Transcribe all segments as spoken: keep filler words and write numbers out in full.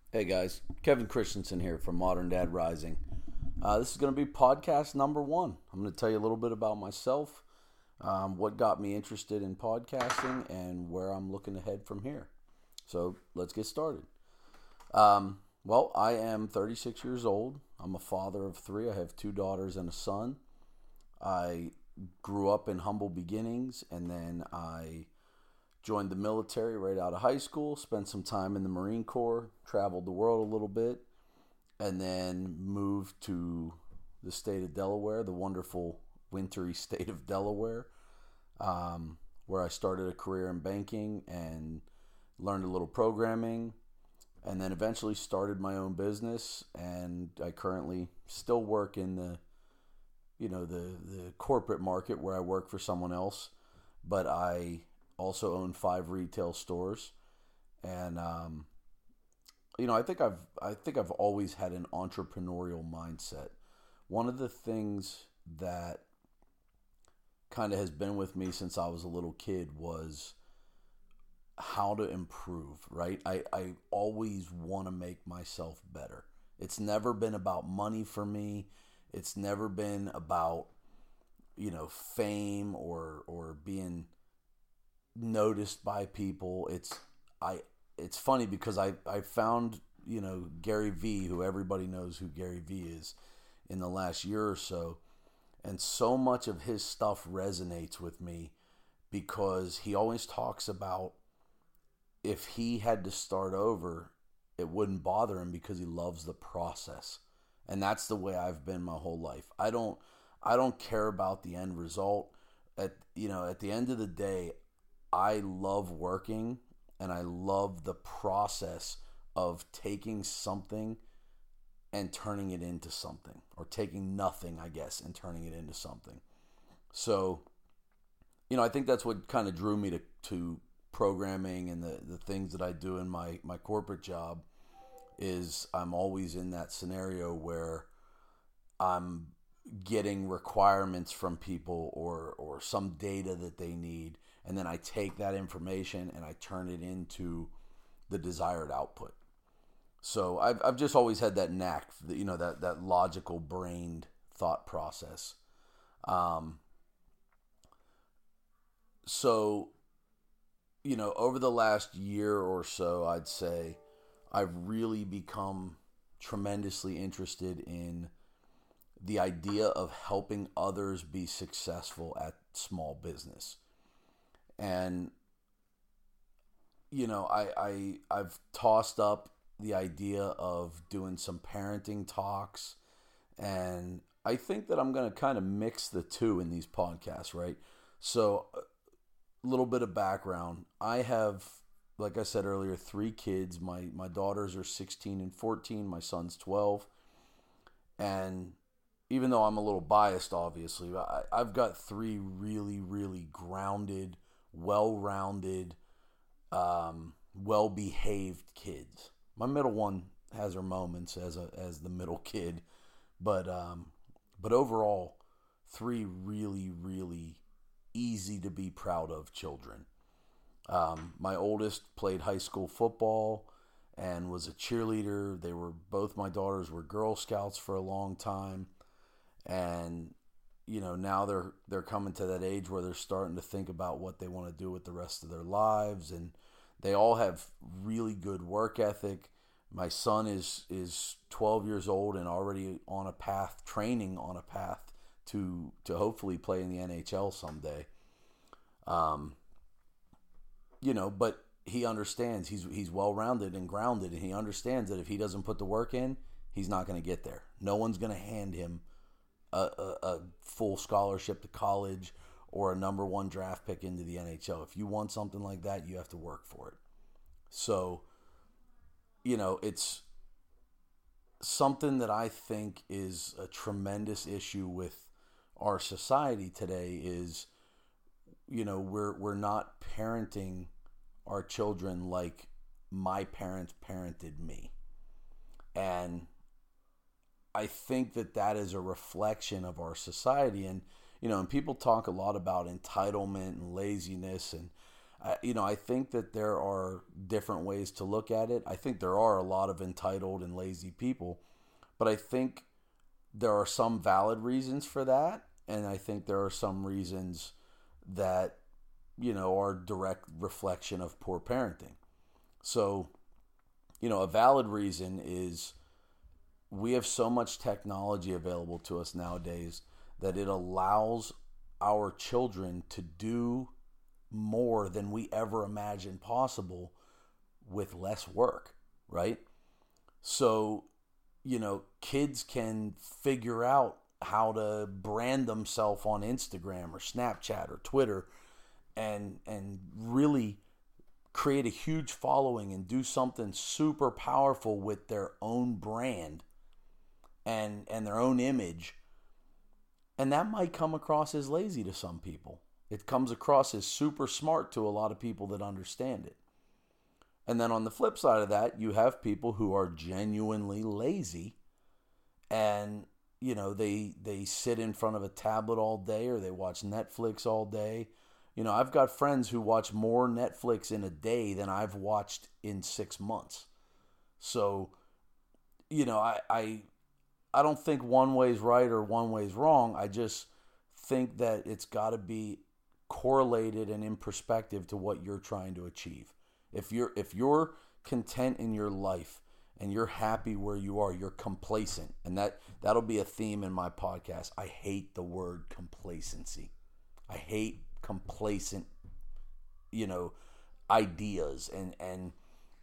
Hey guys, Kevin Christensen here from Modern Dad Rising. Uh, this is going to be podcast number one. I'm going to tell you a little bit about myself, um, what got me interested in podcasting, and where I'm looking to head from here. So let's get started. Um, well, I am thirty-six years old. I'm a father of three. I have two daughters and a son. I grew up in humble beginnings, and then I joined the military right out of high school, spent some time in the Marine Corps, traveled the world a little bit, and then moved to the state of Delaware, the wonderful wintry state of Delaware, um, where I started a career in banking and learned a little programming, and then eventually started my own business. And I currently still work in the, you know, the the corporate market where I work for someone else, but I also own five retail stores, and um, you know, I think I've I think I've always had an entrepreneurial mindset. One of the things that kind of has been with me since I was a little kid was how to improve, right? I, I always want to make myself better. It's never been about money for me. It's never been about, you know, fame or or being noticed by people. It's I it's funny because I I found, you know, Gary Vee, who everybody knows who Gary Vee is, in the last year or so, and so much of his stuff resonates with me because he always talks about if he had to start over, it wouldn't bother him because he loves the process. And that's the way I've been my whole life. I don't I don't care about the end result. At you know, at the end of the day, I love working and I love the process of taking something and turning it into something, or taking nothing, I guess, and turning it into something. So, you know, I think that's what kind of drew me to, to programming and the, the things that I do in my, my corporate job is I'm always in that scenario where I'm getting requirements from people or or some data that they need, and then I take that information and I turn it into the desired output. So I've I've just always had that knack, you know, that that logical brained thought process. Um, so you know, over the last year or so, I'd say I've really become tremendously interested in the idea of helping others be successful at small business. And you know, I, I I've tossed up the idea of doing some parenting talks, and I think that I'm going to kind of mix the two in these podcasts, right? So, a little bit of background. I have, like I said earlier, three kids. My my daughters are sixteen and fourteen, my son's twelve. And even though I'm a little biased, obviously, I, I've got three really, really grounded, well rounded, um, well behaved kids. My middle one has her moments as a as the middle kid, but um, but overall, three really, really easy to be proud of children. Um, my oldest played high school football and was a cheerleader. They were both my daughters were Girl Scouts for a long time, and you know, now they're they're coming to that age where they're starting to think about what they want to do with the rest of their lives, and they all have really good work ethic. My son is is twelve years old and already on a path, training on a path to to hopefully play in the N H L someday. Um, you know, but he understands he's he's well rounded and grounded, and he understands that if he doesn't put the work in, he's not going to get there. No one's going to hand him a, a, a full scholarship to college or a number one draft pick into the N H L. If you want something like that, you have to work for it. So, you know, it's something that I think is a tremendous issue with our society today is, you know, we're we're not parenting our children like my parents parented me. And I think that that is a reflection of our society. And, you know, and people talk a lot about entitlement and laziness. And I, you know, I think that there are different ways to look at it. I think there are a lot of entitled and lazy people, but I think there are some valid reasons for that, and I think there are some reasons that, you know, are direct reflection of poor parenting. So, you know, a valid reason is we have so much technology available to us nowadays that it allows our children to do more than we ever imagined possible with less work, right? So, you know, kids can figure out how to brand themselves on Instagram or Snapchat or Twitter and and really create a huge following and do something super powerful with their own brand and and their own image. And that might come across as lazy to some people. It comes across as super smart to a lot of people that understand it. And then on the flip side of that, you have people who are genuinely lazy and, you know, they they sit in front of a tablet all day or they watch Netflix all day. You know, I've got friends who watch more Netflix in a day than I've watched in six months. So, you know, I I, I don't think one way's right or one way's wrong. I just think that it's got to be correlated and in perspective to what you're trying to achieve. If you're if you're content in your life and you're happy where you are, you're complacent. And that that'll be a theme in my podcast. I hate the word complacency. I hate complacent, you know, ideas and and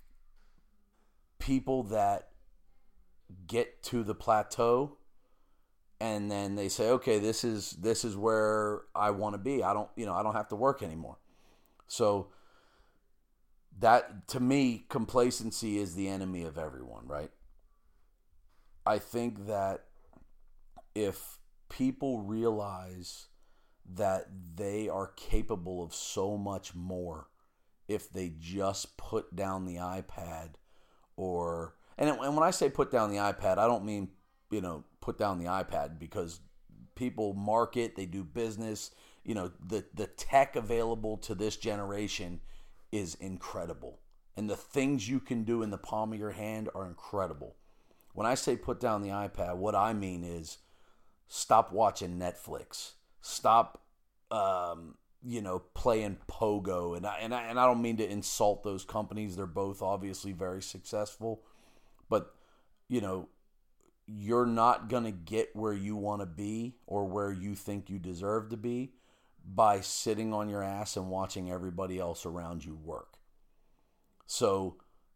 people that get to the plateau and then they say, okay, this is this is where I want to be. I don't, you know, I don't have to work anymore. So that, to me, complacency is the enemy of everyone, right? I think that if people realize that they are capable of so much more if they just put down the iPad or, and, and when I say put down the iPad, I don't mean, you know, put down the iPad because people market, they do business, you know, the, the tech available to this generation is incredible. And the things you can do in the palm of your hand are incredible. When I say put down the iPad, what I mean is stop watching Netflix. Stop, um, you know, playing Pogo. And I, and, I, and I don't mean to insult those companies. They're both obviously very successful. But, you know, you're not going to get where you want to be or where you think you deserve to be by sitting on your ass and watching everybody else around you work. So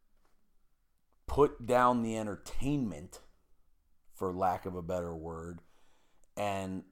put down the entertainment, for lack of a better word, and,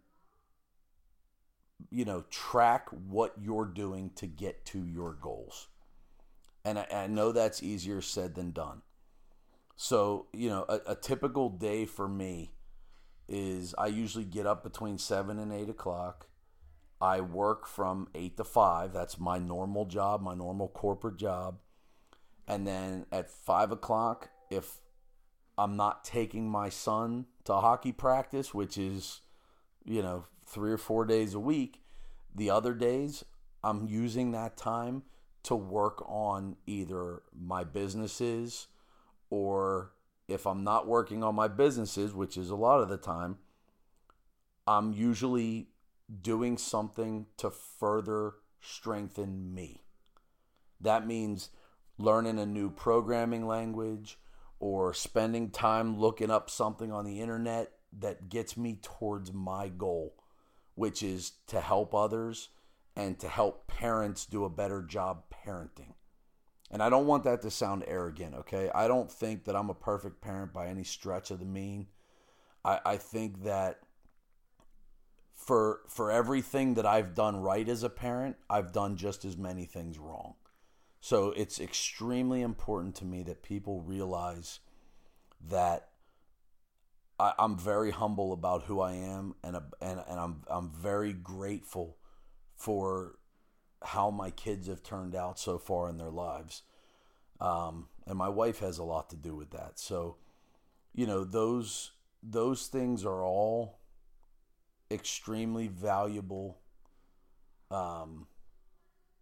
you know, track what you're doing to get to your goals. And I, I know that's easier said than done. So, you know, a, a typical day for me is I usually get up between seven and eight o'clock. I work from eight to five. That's my normal job, my normal corporate job. And then at five o'clock, if I'm not taking my son to hockey practice, which is, you know, three or four days a week, the other days I'm using that time to work on either my businesses, or if I'm not working on my businesses, which is a lot of the time, I'm usually doing something to further strengthen me. That means learning a new programming language or spending time looking up something on the internet that gets me towards my goal, which is to help others and to help parents do a better job parenting. And I don't want that to sound arrogant, okay? I don't think that I'm a perfect parent by any stretch of the mean. I, I think that for for everything that I've done right as a parent, I've done just as many things wrong. So it's extremely important to me that people realize that I, I'm very humble about who I am, and and and I'm I'm very grateful for how my kids have turned out so far in their lives. Um, and my wife has a lot to do with that. So, you know, those those things are all extremely valuable um,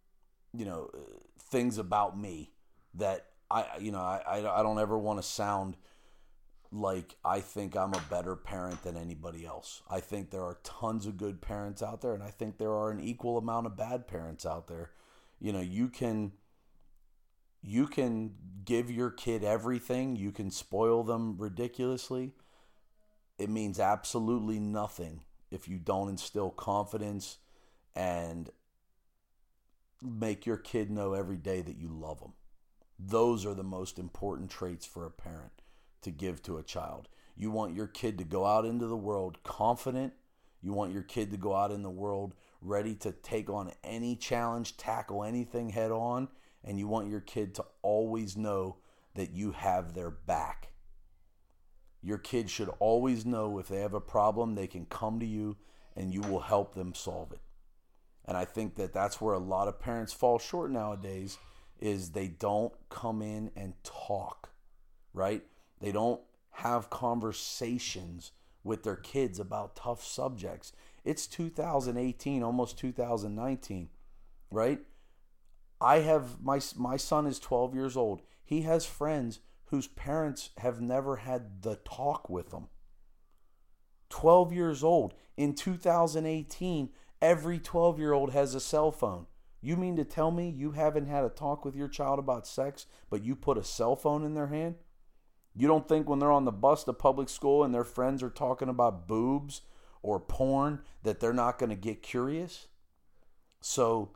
you know, things about me that I, you know, I, I don't ever want to sound like I think I'm a better parent than anybody else. I think there are tons of good parents out there, and I think there are an equal amount of bad parents out there. You know, you can you can give your kid everything, you can spoil them ridiculously. It means absolutely nothing if you don't instill confidence and make your kid know every day that you love them. Those are the most important traits for a parent to give to a child. You want your kid to go out into the world confident. You want your kid to go out in the world ready to take on any challenge, tackle anything head on, and you want your kid to always know that you have their back. Your kid should always know if they have a problem, they can come to you and you will help them solve it. And I think that that's where a lot of parents fall short nowadays, is they don't come in and talk, right? They don't have conversations with their kids about tough subjects. It's two thousand eighteen, almost two thousand nineteen, right? I have, my, my son is twelve years old. He has friends whose parents have never had the talk with them. twelve years old. In two thousand eighteen, every twelve-year-old has a cell phone. You mean to tell me you haven't had a talk with your child about sex, but you put a cell phone in their hand? You don't think when they're on the bus to public school and their friends are talking about boobs or porn that they're not going to get curious? So,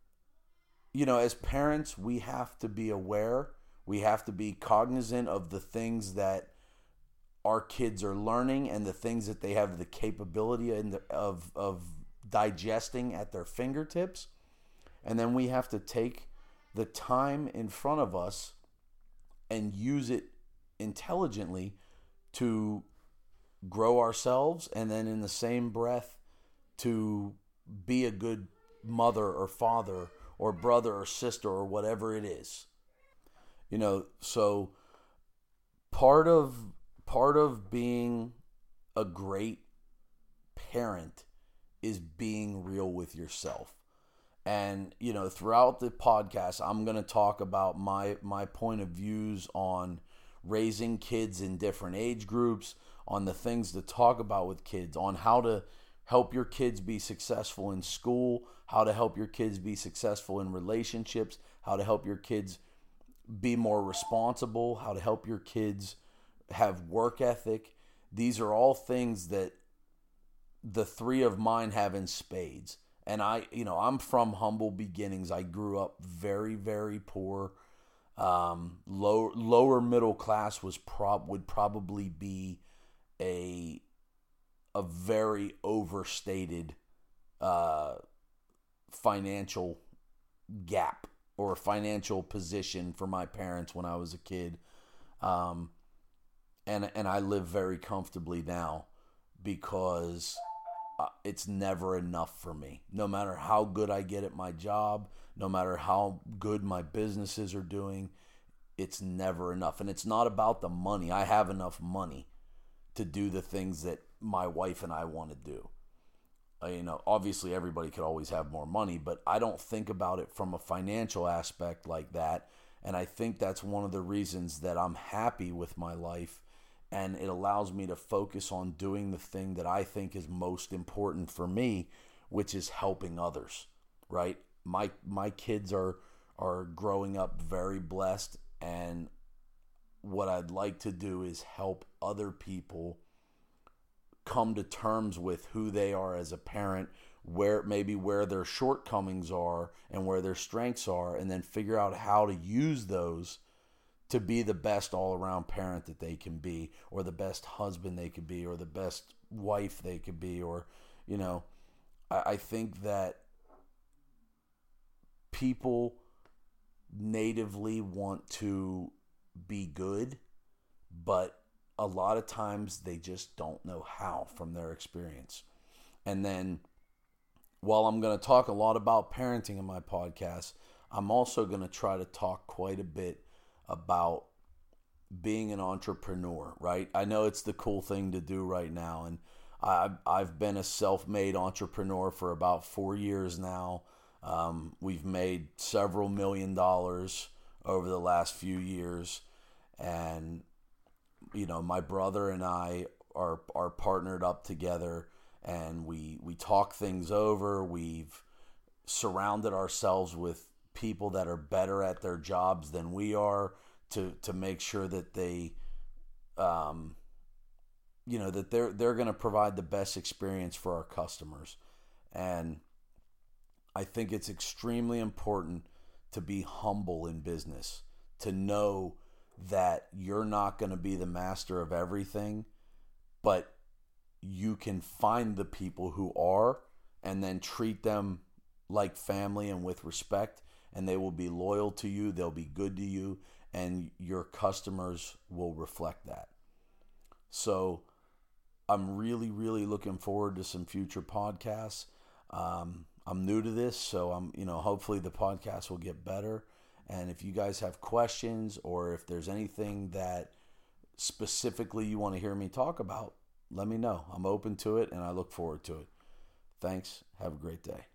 you know, as parents, we have to be aware. We have to be cognizant of the things that our kids are learning and the things that they have the capability in the, of, of digesting at their fingertips. And then we have to take the time in front of us and use it intelligently to grow ourselves, and then in the same breath to be a good mother or father or brother or sister or whatever it is. You know, so part of part of being a great parent is being real with yourself. And, you know, throughout the podcast, I'm going to talk about my my point of views on raising kids in different age groups, on the things to talk about with kids, on how to help your kids be successful in school, how to help your kids be successful in relationships, how to help your kids be more responsible, how to help your kids have work ethic. These are all things that the three of mine have in spades. And I, you know, I'm from humble beginnings. I grew up very, very poor. Um, low, lower middle class was prob would probably be a a very overstated uh, financial gap or financial position for my parents when I was a kid. Um, and and I live very comfortably now because uh, it's never enough for me. No matter how good I get at my job, no matter how good my businesses are doing, it's never enough. And it's not about the money. I have enough money to do the things that my wife and I want to do. Uh, you know, obviously everybody could always have more money, but I don't think about it from a financial aspect like that. And I think that's one of the reasons that I'm happy with my life, and it allows me to focus on doing the thing that I think is most important for me, which is helping others, right? My my kids are are growing up very blessed, and what I'd like to do is help other people come to terms with who they are as a parent, where maybe where their shortcomings are and where their strengths are, and then figure out how to use those to be the best all-around parent that they can be, or the best husband they could be, or the best wife they could be. Or, you know, I, I think that people natively want to be good, but a lot of times they just don't know how from their experience. And then, while I'm going to talk a lot about parenting in my podcast, I'm also going to try to talk quite a bit about being an entrepreneur, right? I know it's the cool thing to do right now, and I've, I've been a self-made entrepreneur for about four years now. Um, we've made several million dollars over the last few years, and you know, my brother and I are are partnered up together, and we we talk things over. We've surrounded ourselves with people that are better at their jobs than we are to to make sure that they um you know that they're they're going to provide the best experience for our customers. And I think it's extremely important to be humble in business, to know that you're not going to be the master of everything, but you can find the people who are and then treat them like family and with respect, and they will be loyal to you, they'll be good to you, and your customers will reflect that. So I'm really, really looking forward to some future podcasts. Um, I'm new to this, so I'm, you know, hopefully the podcast will get better. And if you guys have questions, or if there's anything that specifically you want to hear me talk about, let me know. I'm open to it, and I look forward to it. Thanks. Have a great day.